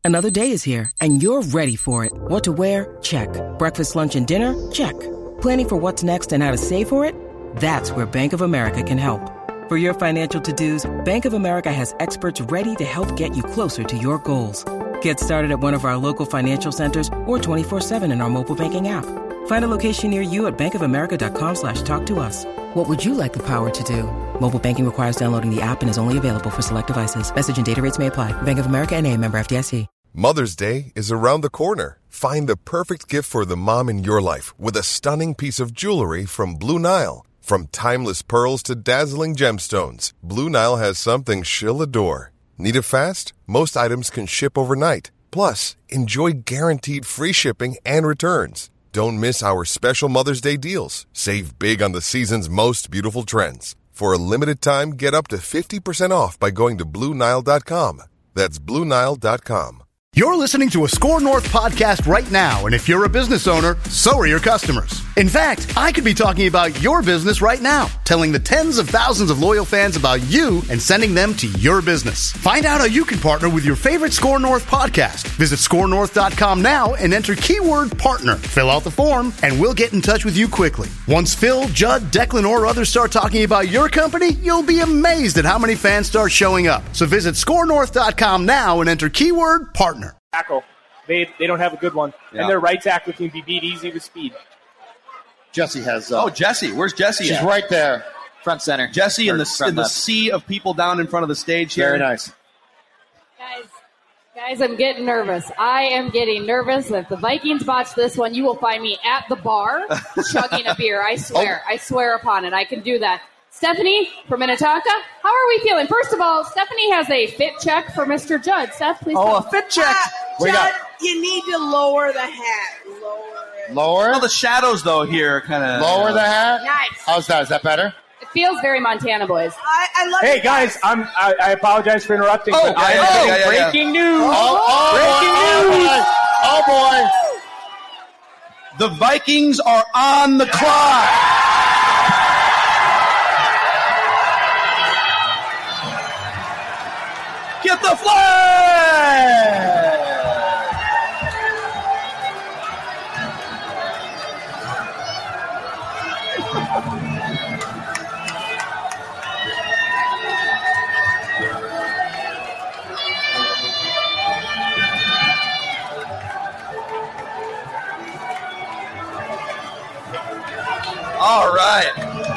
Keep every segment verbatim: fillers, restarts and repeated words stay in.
Another day is here, and you're ready for it. What to wear? Check. Breakfast, lunch, and dinner? Check. Planning for what's next and how to save for it? That's where Bank of America can help. For your financial to-dos, Bank of America has experts ready to help get you closer to your goals. Get started at one of our local financial centers or twenty-four seven in our mobile banking app. Find a location near you at bankofamerica.com slash talk to us. What would you like the power to do? Mobile banking requires downloading the app and is only available for select devices. Message and data rates may apply. Bank of America N A, member F D I C. Mother's Day is around the corner. Find the perfect gift for the mom in your life with a stunning piece of jewelry from Blue Nile. From timeless pearls to dazzling gemstones, Blue Nile has something she'll adore. Need it fast? Most items can ship overnight. Plus, enjoy guaranteed free shipping and returns. Don't miss our special Mother's Day deals. Save big on the season's most beautiful trends. For a limited time, get up to fifty percent off by going to Blue Nile dot com. That's Blue Nile dot com. You're listening to a Score North podcast right now, and if you're a business owner, so are your customers. In fact, I could be talking about your business right now, telling the tens of thousands of loyal fans about you and sending them to your business. Find out how you can partner with your favorite Score North podcast. Visit score north dot com now and enter keyword partner. Fill out the form, and we'll get in touch with you quickly. Once Phil, Judd, Declan, or others start talking about your company, you'll be amazed at how many fans start showing up. So visit score north dot com now and enter keyword partner. Tackle. They they don't have a good one. Yeah. And their right tackle can be beat easy with speed. Jesse has... Uh, oh, Jesse. Where's Jesse She's at? right there. Front center. Jesse in the, in the left. sea of people down in front of the stage here. Very nice. Guys, guys, I'm getting nervous. I am getting nervous. If the Vikings botch this one, you will find me at the bar chugging a beer. I swear. Oh. I swear upon it. I can do that. Stephanie from Minnetonka, how are we feeling? First of all, Stephanie has a fit check for Mister Judd. Steph, please. Oh, a fit check. Uh, Judd, you need to lower the hat. Lower it. Lower? Well, the shadows, though, here kind of... Lower the hat? Nice. How's that? Is that better? It feels very Montana, boys. I, I love Hey, guys, guys I'm, I, I apologize for interrupting. Oh, but yeah, I yeah, have yeah, yeah, breaking yeah. news. Oh, oh, breaking news. Oh, boy. Oh, boy. The Vikings are on the clock. Get the flag! All right.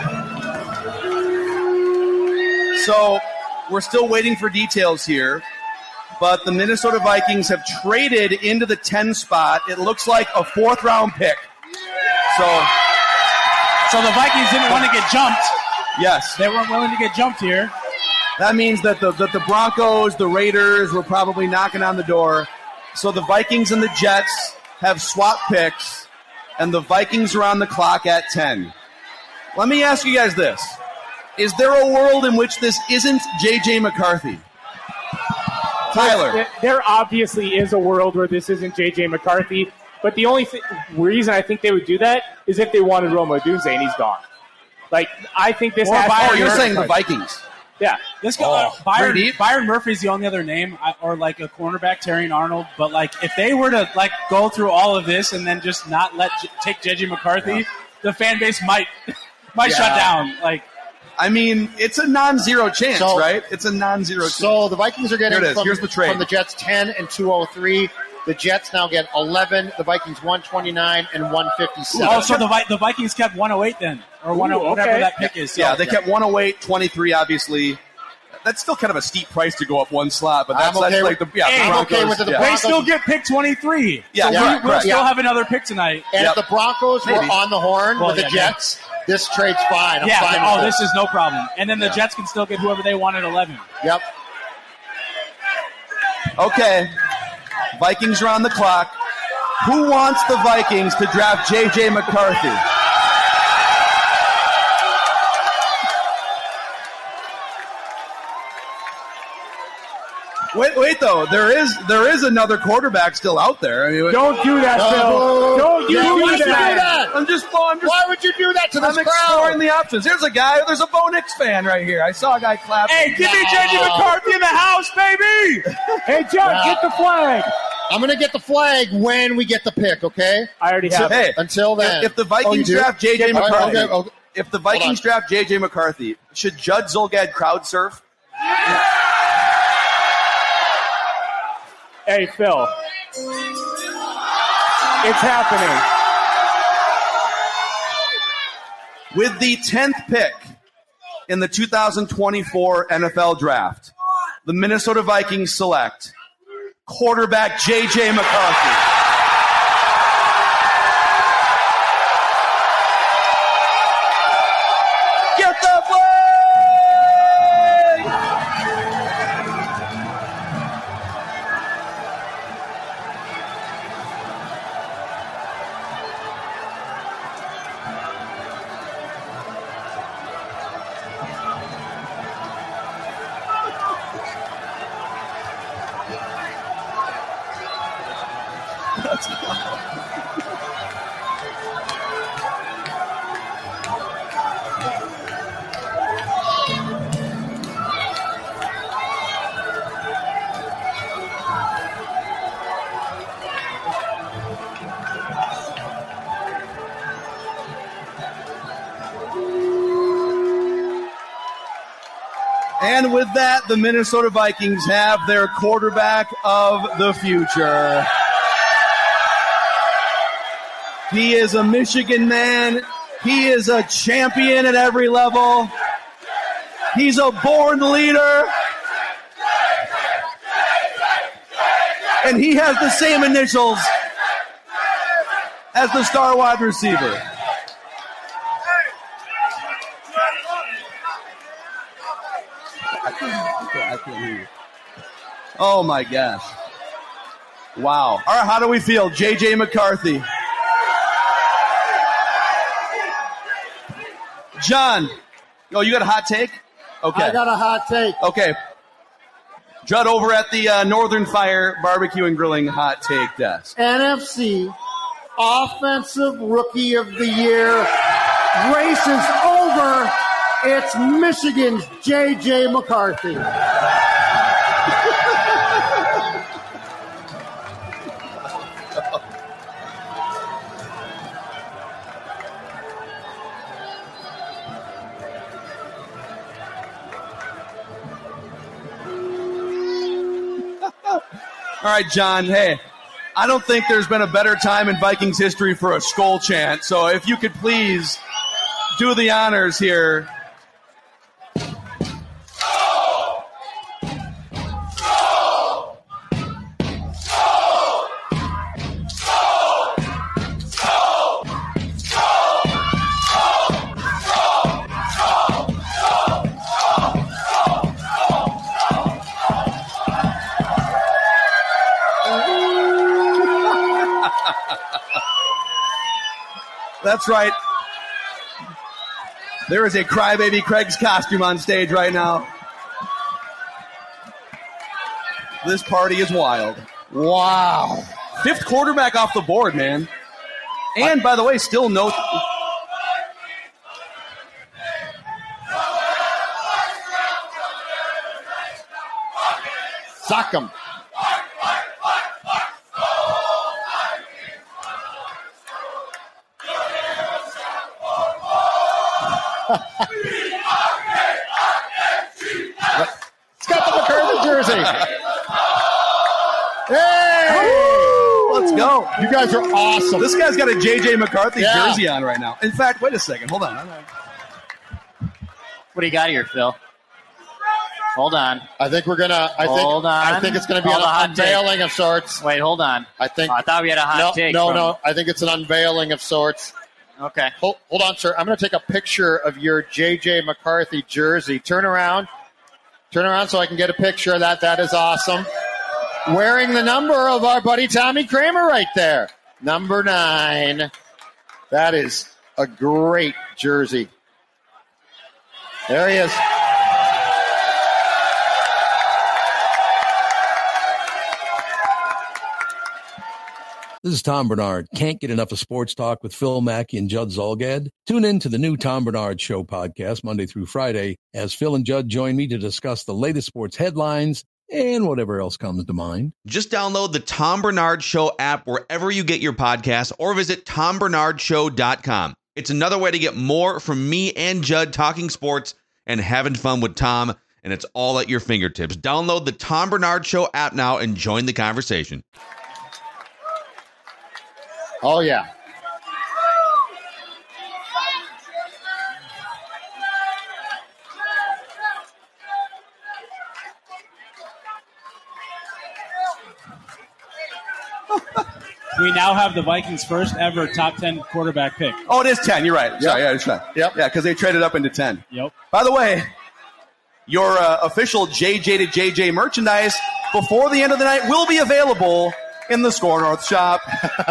So we're still waiting for details here, but the Minnesota Vikings have traded into the ten spot. It looks like a fourth round pick. So, so the Vikings didn't want to get jumped. Yes. They weren't willing to get jumped here. That means that the, that the Broncos, the Raiders were probably knocking on the door. So the Vikings and the Jets have swapped picks, and the Vikings are on the clock at ten. Let me ask you guys this. Is there a world in which this isn't J J McCarthy? Tyler. There, there obviously is a world where this isn't J J McCarthy, but the only th- reason I think they would do that is if they wanted Rome Odunze and he's gone. Like, I think this or has Byron, to you're saying McCarthy. the Vikings. Yeah. This guy, Oh, uh, Byron, pretty deep. Byron Murphy's the only other name, I- or like a cornerback, Terrion Arnold. But like, if they were to like go through all of this and then just not let J- take J J McCarthy, yeah. the fan base might might Yeah. shut down. Like, I mean, it's a non-zero chance, So- right? It's a non-zero chance. So the Vikings are getting Here it is. from, Here's the trade. from the Jets ten and two oh three. The Jets now get eleven. The Vikings one twenty-nine and one fifty-seven. oh, so the Vi- the Vikings kept one oh eight then, or one oh, Ooh, whatever okay. that pick is. So, yeah, they kept one oh eight, twenty-three, obviously. That's still kind of a steep price to go up one slot, but that's, I'm okay that's like with- the, yeah, Hey, the I'm Broncos. okay with the yeah. They Broncos. still get pick twenty-three. Yeah, so yeah, we, correct. we'll still Yeah. have another pick tonight. And Yep. if the Broncos were Maybe. on the horn Well, with the yeah, Jets, this trade's fine. I'm yeah. fine Oh, with this is no problem. And then the Yeah. Jets can still get whoever they want at eleven. Yep. Okay. Vikings are on the clock. Who wants the Vikings to draft J J McCarthy? Wait, wait, though. There is there is another quarterback still out there. I mean, Don't do that, No. Phil. Don't you Yeah, do why would you do that. that? I'm just, I'm just Why would you do that to this I'm crowd? exploring the options. Here's a guy. There's a Bo Nix fan right here. I saw a guy clapping. Hey, give me J J McCarthy in the house, baby! Hey, John, Yeah. get the flag. I'm going to get the flag when we get the pick, okay? I already have. Hey, Until then. if the Oh, you Vikings do? draft J J All right, McCarthy, okay, okay. if the Vikings draft J J McCarthy, should Judd Zulgad crowd surf? Hey, Phil. It's happening. With the tenth pick in the two thousand twenty-four N F L Draft, the Minnesota Vikings select quarterback J J McCarthy. Get the flag! And with that, the Minnesota Vikings have their quarterback of the future. He is a Michigan man. He is a champion at every level. He's a born leader. And he has the same initials as the star wide receiver. I can't hear you. Oh my gosh. Wow. All right, how do we feel? J J McCarthy. John. Oh, you got a hot take? Okay. I got a hot take. Okay. Judd over at the uh, Northern Fire Barbecue and Grilling hot take desk. N F C Offensive Rookie of the Year race is over. It's Michigan's J J McCarthy. All right, John, hey, I don't think there's been a better time in Vikings history for a skull chant, so if you could please do the honors here. That's right. There is a Crybaby Craig's costume on stage right now. This party is wild. Wow. Fifth quarterback off the board, man. And, by the way, still no... Sock him. It's got the McCarthy jersey. Hey! Let's go. You guys are awesome. This guy's got a J J McCarthy Yeah. jersey on right now. In fact, wait a second. Hold on. What do you got here, Phil? Hold on. I think we're gonna. I think. Hold on. I think it's gonna be Hold an a hot unveiling take. of sorts. Wait, hold on. I think. Oh, I thought we had a hot no, take. No, from- no. I think it's an unveiling of sorts. Okay. Hold, hold on, sir. I'm going to take a picture of your J J McCarthy jersey. Turn around. Turn around so I can get a picture of that. That is awesome. Wearing the number of our buddy Tommy Kramer right there. Number nine. That is a great jersey. There he is. This is Tom Bernard. Can't get enough of sports talk with Phil Mackey and Judd Zolgad? Tune in to the new Tom Bernard Show podcast Monday through Friday as Phil and Judd join me to discuss the latest sports headlines and whatever else comes to mind. Just download the Tom Bernard Show app wherever you get your podcasts or visit tom bernard show dot com. It's another way to get more from me and Judd talking sports and having fun with Tom, and it's all at your fingertips. Download the Tom Bernard Show app now and join the conversation. Oh, yeah. We now have the Vikings' first ever top ten quarterback pick. Oh, it is ten. You're right. Yep. Sorry, yeah, it's ten. Yep. Yeah, because they traded up into ten. Yep. By the way, your uh, official J J to J J merchandise before the end of the night will be available in the Score North shop.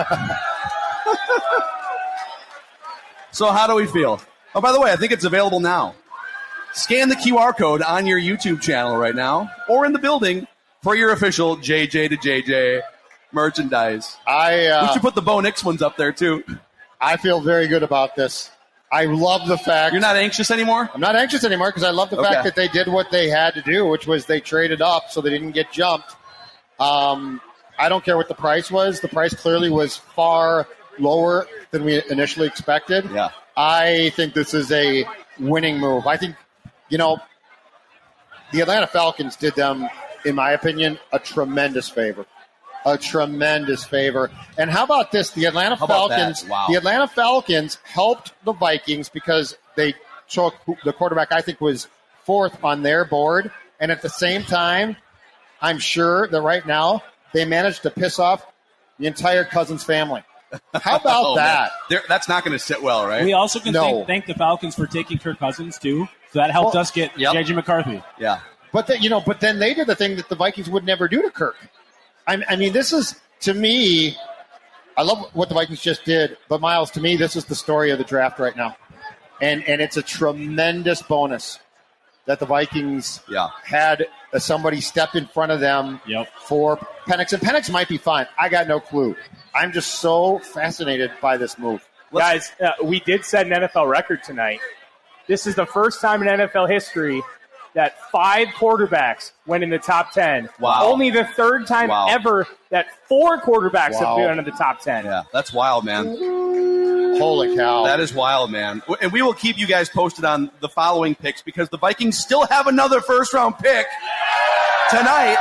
So how do we feel? Oh, by the way, I think it's available now. Scan the Q R code on your YouTube channel right now or in the building for your official J J to J J merchandise. I uh, we should put the Bo Nix ones up there, too. I feel very good about this. I love the fact... You're not anxious anymore? I'm not anxious anymore because I love the Okay. fact that they did what they had to do, which was they traded up so they didn't get jumped. Um, I don't care what the price was. The price clearly was far lower than we initially expected. Yeah. I think this is a winning move. I think, you know, the Atlanta Falcons did them, in my opinion, a tremendous favor. A tremendous favor. And how about this? The Atlanta How about Falcons. that? Wow. The Atlanta Falcons helped the Vikings because they took the quarterback I think was fourth on their board, and at the same time, I'm sure that right now they managed to piss off the entire Cousins family. How about Oh, that? They're- That's not going to sit well, right? We also can No. thank, thank the Falcons for taking Kirk Cousins, too. So that helped Well, us get yep. J J McCarthy. Yeah. But the, you know, but then they did the thing that the Vikings would never do to Kirk. I, I mean, this is to me. I love what the Vikings just did, but Miles, to me, this is the story of the draft right now, and and it's a tremendous bonus that the Vikings Yeah. had uh, somebody step in front of them Yep. for Penix, and Penix might be fine. I got no clue. I'm just so fascinated by this move. Guys, uh, we did set an N F L record tonight. This is the first time in N F L history that five quarterbacks went in the top ten. Wow. Only the third time Wow. ever that four quarterbacks Wow. have been in the top ten. Yeah, that's wild, man. Holy cow. That is wild, man. W- And we will keep you guys posted on the following picks because the Vikings still have another first-round pick tonight.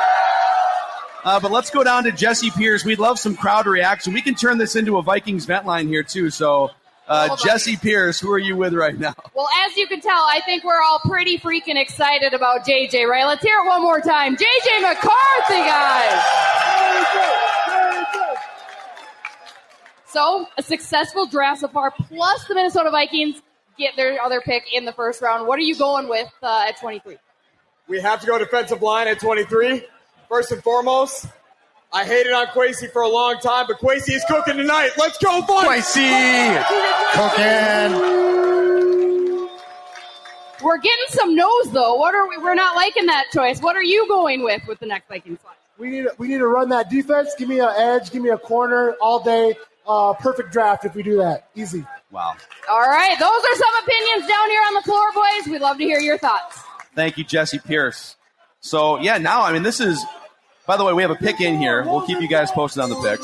Uh, but let's go down to Jesse Pierce. We'd love some crowd reaction. We can turn this into a Vikings vent line here, too. So, uh, Hold on. Jesse Pierce, who are you with right now? Well, as you can tell, I think we're all pretty freaking excited about J J, right? Let's hear it one more time. J J McCarthy, guys! So, a successful draft so far, plus the Minnesota Vikings get their other pick in the first round. What are you going with uh, at twenty-three? We have to go defensive line at twenty-three. First and foremost, I hated on Kwesi for a long time, but Kwesi is cooking tonight. Let's go, boys! Kwesi! Cooking. We're getting some no's, though. What are we? We're not liking that choice. What are you going with with the next Vikings slide? We need we need to run that defense. Give me an edge. Give me a corner all day. Uh, perfect draft if we do that. Easy. Wow. All right, those are some opinions down here on the floor, boys. We'd love to hear your thoughts. Thank you, Jesse Pierce. So, yeah, now, I mean, this is, by the way, we have a pick in here. We'll keep you guys posted on the picks.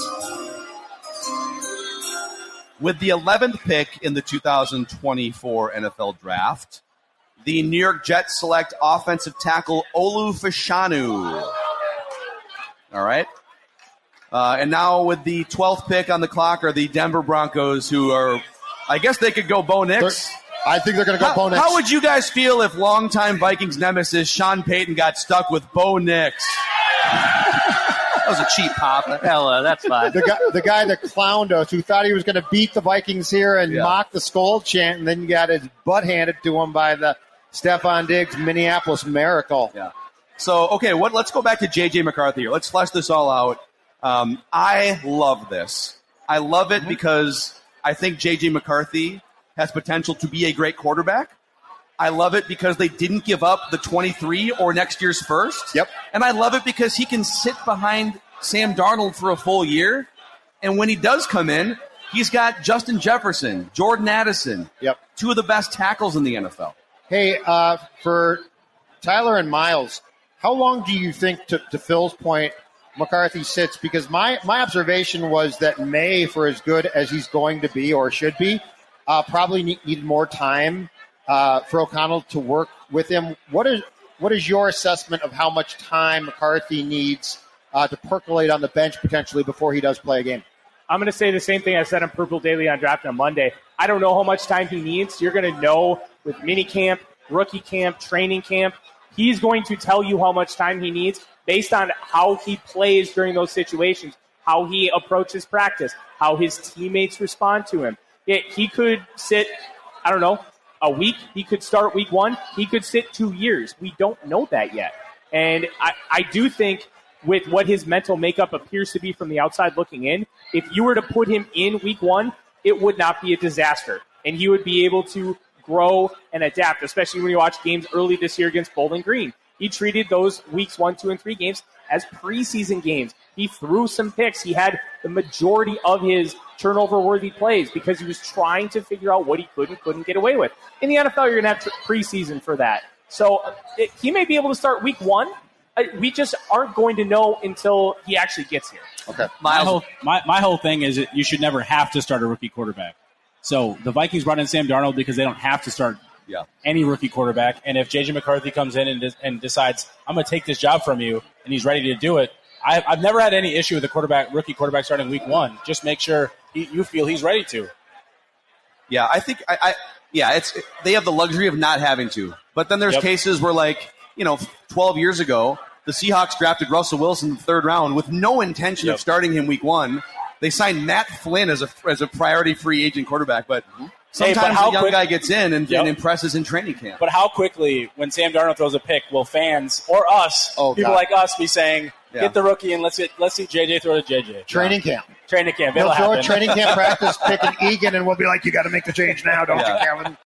With the eleventh pick in the two thousand twenty-four N F L Draft, the New York Jets select offensive tackle Olu Fashanu. All right. Uh, and now with the twelfth pick on the clock are the Denver Broncos, who are, I guess they could go Bo Nix. They're, I think they're going to go how, Bo Nix. How would you guys feel if longtime Vikings nemesis Sean Payton got stuck with Bo Nix? That was a cheap pop. Hell, uh, that's fine. The guy, the guy that clowned us, who thought he was going to beat the Vikings here and Yeah. mock the skull chant, and then got his butt handed to him by the Stephon Diggs Minneapolis Miracle. Yeah. So, okay, what? Let's go back to J J McCarthy here. Let's flesh this all out. Um, I love this. I love it because I think J J McCarthy has potential to be a great quarterback. I love it because they didn't give up the twenty-three or next year's first. Yep. And I love it because he can sit behind Sam Darnold for a full year And when he does come in, he's got Justin Jefferson, Jordan Addison, yep, two of the best tackles in the N F L. Hey, uh, for Tyler and Miles, how long do you think, to, to Phil's point, McCarthy sits? Because my, my observation was that May, for as good as he's going to be or should be, uh, probably need, needed more time uh, for O'Connell to work with him. What is what is your assessment of how much time McCarthy needs uh, to percolate on the bench potentially before he does play a game? I'm going to say the same thing I said on Purple Daily on Draft on Monday. I don't know how much time he needs. You're going to know with mini camp, rookie camp, training camp. He's going to tell you how much time he needs based on how he plays during those situations, how he approaches practice, how his teammates respond to him. It, he could sit, I don't know, a week. He could start week one. He could sit two years. We don't know that yet. And I, I do think with what his mental makeup appears to be from the outside looking in, if you were to put him in week one, it would not be a disaster. And he would be able to grow and adapt, especially when you watch games early this year against Bowling Green. He treated those weeks one, two, and three games as preseason games. He threw some picks. He had the majority of his turnover-worthy plays because he was trying to figure out what he could and couldn't get away with. In the N F L, you're going to have preseason for that. So it, he may be able to start week one. Uh, we just aren't going to know until he actually gets here. Okay. My whole, my, my whole thing is that you should never have to start a rookie quarterback. So the Vikings brought in Sam Darnold because they don't have to start yeah. any rookie quarterback. And if J J McCarthy comes in and, de- and decides, I'm going to take this job from you, and he's ready to do it, I, I've never had any issue with a quarterback, rookie quarterback starting week one. Just make sure he, you feel he's ready to. Yeah, I think I, I yeah, it's they have the luxury of not having to. But then there's Yep. cases where, like, you know, twelve years ago, the Seahawks drafted Russell Wilson in the third round with no intention Yep. of starting him week one. They signed Matt Flynn as a as a priority free agent quarterback, but sometimes Hey, but how a young quick- guy gets in and, Yep. and impresses in training camp. But how quickly, when Sam Darnold throws a pick, will fans or us, Oh, people God. like us, be saying, Yeah. "Get the rookie and let's get, let's see J J throw to J J." Training camp. Training camp. He'll It'll throw happen. a training camp practice pick in Egan, and we'll be like, you got to make the change now, don't Yeah. you, Kevin?